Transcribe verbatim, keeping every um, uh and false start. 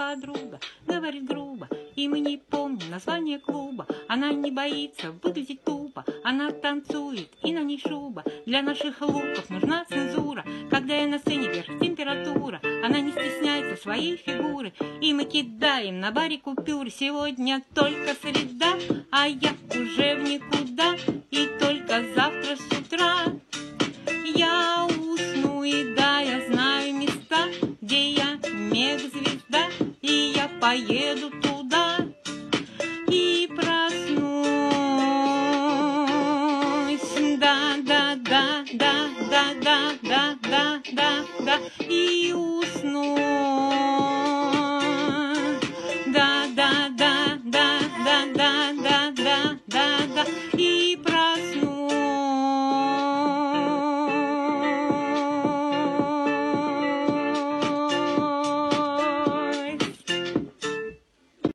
подруга говорит грубо, и мы не помним название клуба. Она не боится выглядеть тупо, она танцует, и на ней шуба. Для наших луков нужна цензура, когда я на сцене вверх температура. Она не стесняется своей фигуры, и мы кидаем на баре купюры. Сегодня только среда, а я уже в никуда, и только завтра с утра я усну, и да, я знаю места, где я мега-звезда, и я поеду туда.